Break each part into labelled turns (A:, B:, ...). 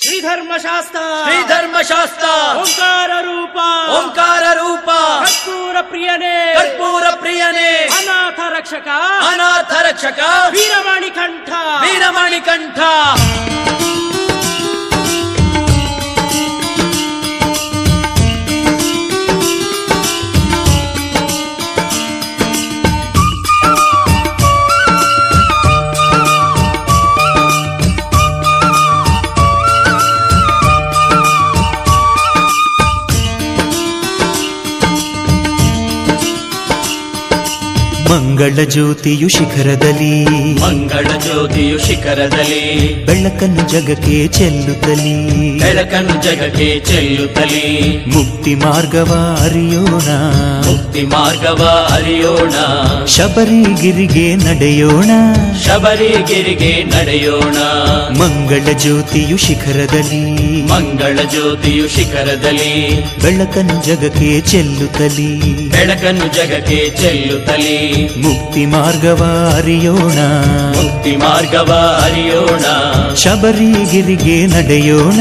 A: ಶ್ರೀಧರ್ಮಶಾಸ್ತ್ರ
B: ಓಂಕಾರ ರೂಪ
A: ಕರ್ಪೂರ ಪ್ರಿಯನೇ ಅನಾಥ ರಕ್ಷಕ ವೀರಮಣಿ ಕಂಠ
C: ಮಂಗಳ ಜ್ಯೋತಿಯು ಶಿಖರದಲ್ಲಿ ಬೆಳಕನ್ನು ಜಗಕ್ಕೆ ಚೆಲ್ಲುತ್ತಲೀ ಮುಕ್ತಿ ಮಾರ್ಗವ ಅರಿಯೋಣ ಶಬರಿಗಿರಿಗೆ ನಡೆಯೋಣ ಮಂಗಳ ಜ್ಯೋತಿಯು ಶಿಖರದಲ್ಲಿ ಬೆಳಕನ್ನು ಜಗಕ್ಕೆ ಚೆಲ್ಲುತ್ತಲೀ ಮುಕ್ತಿ ಮಾರ್ಗವ ಅರಿಯೋಣ ಶಬರಿಗಿರಿಗೆ ನಡೆಯೋಣ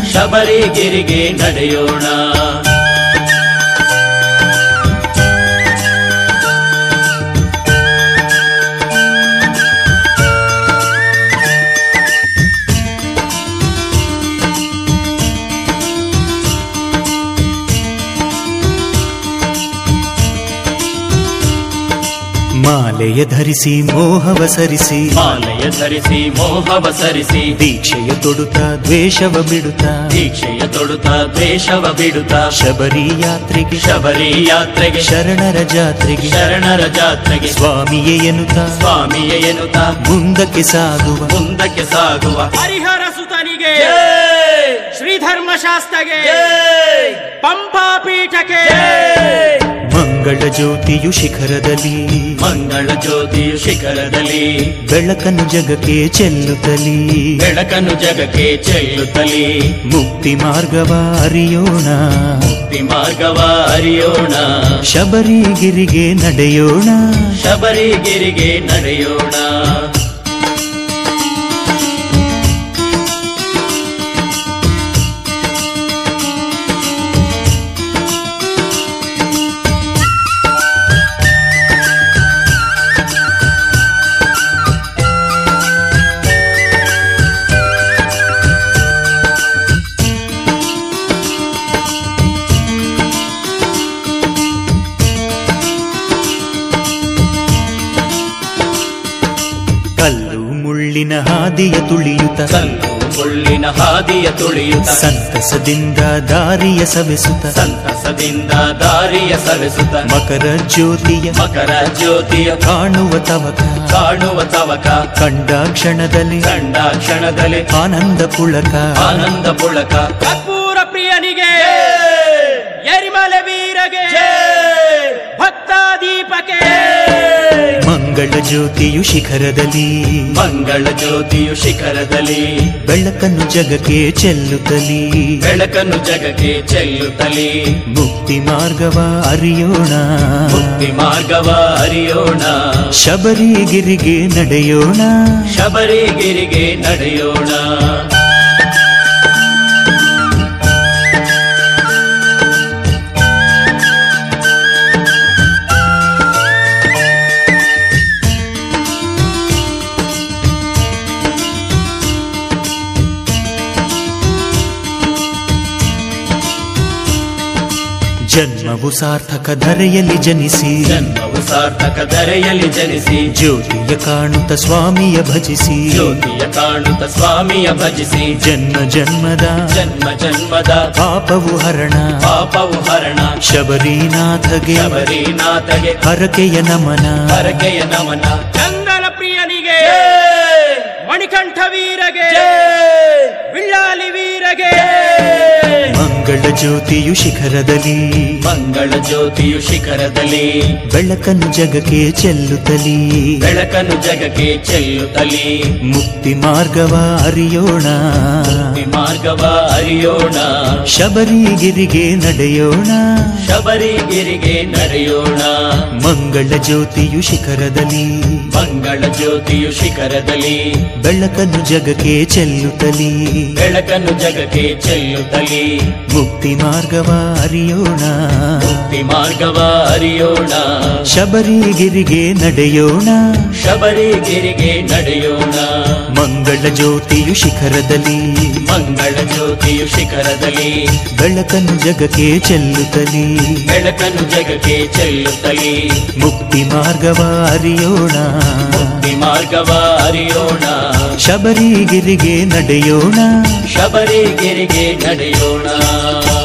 C: ಮಾಲೆಯ ಧರಿಸಿ ಮೋಹವ ಸರಿಸಿ ದೀಕ್ಷೆಯ ತೊಡುತ್ತಾ ದ್ವೇಷವ ಬಿಡುತ್ತಾ ಶಬರಿ ಯಾತ್ರೆಗೆ ಶರಣರ ಜಾತ್ರೆಗೆ ಸ್ವಾಮಿಯೇ ಎನ್ನುತ್ತಾ ಮುಂದಕ್ಕೆ ಸಾಗುವ
A: ಹರಿಹರ ಸುತನಿಗೆ ಶ್ರೀಧರ್ಮಶಾಸ್ತ್ರಗೆ ಪಂಪಾ ಪೀಠಕ್ಕೆ
C: ಮಂಗಳ ಜ್ಯೋತಿಯು ಶಿಖರದಲ್ಲಿ ಬೆಳಕನ್ನು ಜಗಕ್ಕೆ ಚೆಲ್ಲುತ್ತಲೀ ಮುಕ್ತಿ ಮಾರ್ಗವ ಅರಿಯೋಣ ಶಬರಿಗಿರಿಗೆ ನಡೆಯೋಣ ಮುಳ್ಳಿನ ಹಾದಿಯ ತುಳಿಯುತ್ತ ಸಂತಸದಿಂದ ದಾರಿಯ ಸವೆಸುತ್ತ ಮಕರ ಜ್ಯೋತಿಯ ಕಾಣುವ ತವಕ ಕಂಡ ಕ್ಷಣದಲ್ಲಿ ಆನಂದ ಪುಳಕ
A: ಕರ್ಪೂರ ಪ್ರಿಯನಿಗೆ ಎರಿಮಲೆ ವೀರಗೆ ಭಕ್ತಾದೀಪಕ್ಕೆ
C: ಮಂಗಳ ಜ್ಯೋತಿಯು ಶಿಖರದಲ್ಲಿ ಬೆಳಕನ್ನು ಜಗಕ್ಕೆ ಚೆಲ್ಲುತ್ತಲೀ ಮುಕ್ತಿ ಮಾರ್ಗವ ಅರಿಯೋಣ ಶಬರಿಗಿರಿಗೆ ನಡೆಯೋಣ ಜನ್ಮವು ಸಾರ್ಥಕ ಧರೆಯಲ್ಲಿ ಜನಿಸಿ ಜ್ಯೋತಿಯ ಕಾಣುತ್ತ ಸ್ವಾಮಿಯ ಭಜಿಸಿ ಜನ್ಮ ಜನ್ಮದ ಪಾಪವು ಹರಣ ಶಬರಿನಾಥಗೆ ಹರಕೆಯ ನಮನ
A: ಚಂದನ ಪ್ರಿಯನಿಗೆ ಮಣಿಕಂಠ ವೀರಗೆ ವಿಳ್ಳಾಲಿ ವೀರಗೆ
C: ಮಂಗಳ ಜ್ಯೋತಿಯು ಶಿಖರದಲ್ಲಿ
B: ಮಂಗಳ ಜ್ಯೋತಿಯು ಶಿಖರದಲ್ಲಿ
C: ಬೆಳಕನ್ನು ಜಗಕ್ಕೆ ಚೆಲ್ಲುತ್ತಲೀ
B: ಬೆಳಕನ್ನು ಜಗಕ್ಕೆ ಚೆಲ್ಲುತ್ತಲೀ
C: ಮುಕ್ತಿ ಮಾರ್ಗವ ಅರಿಯೋಣ
B: ಮುಕ್ತಿ ಮಾರ್ಗವ ಅರಿಯೋಣ
C: ಶಬರಿಗಿರಿಗೆ ನಡೆಯೋಣ
B: ಶಬರಿಗಿರಿಗೆ ನಡೆಯೋಣ
C: ಮಂಗಳ ಜ್ಯೋತಿಯು ಶಿಖರದಲ್ಲಿ
B: ಮಂಗಳ ಜ್ಯೋತಿಯು ಶಿಖರದಲ್ಲಿ
C: ಬೆಳಕನ್ನು ಜಗಕ್ಕೆ ಚೆಲ್ಲುತ್ತಲೀ
B: ಬೆಳಕನ್ನು ಜಗಕ್ಕೆ ಚೆಲ್ಲುತ್ತಲೀ
C: ಮುಕ್ತಿ ಮಾರ್ಗವ ಅರಿಯೋಣ
B: ಮುಕ್ತಿ ಮಾರ್ಗವ ಅರಿಯೋಣ
C: ಶಬರಿಗಿರಿಗೆ ನಡೆಯೋಣ
B: ಶಬರಿಗಿರಿಗೆ ನಡೆಯೋಣ
C: ಮಂಗಳ ಜ್ಯೋತಿಯು ಶಿಖರದಲ್ಲಿ
B: ಮಂಗಳ ಜ್ಯೋತಿಯು ಶಿಖರದಲ್ಲಿ
C: ಬೆಳಕನ್ನು ಜಗಕ್ಕೆ ಚೆಲ್ಲುತ್ತಲೀ
B: ಬೆಳಕನ್ನು ಜಗಕ್ಕೆ ಚೆಲ್ಲುತ್ತಲೀ
C: ಮುಕ್ತಿ ಮಾರ್ಗವ ಅರಿಯೋಣ
B: ಮುಕ್ತಿ ಮಾರ್ಗವ ಅರಿಯೋಣ
C: ಶಬರಿಗಿರಿಗೆ ನಡೆಯೋಣ
B: ಶಬರಿಗಿರಿಗೆ ನಡೆಯೋಣ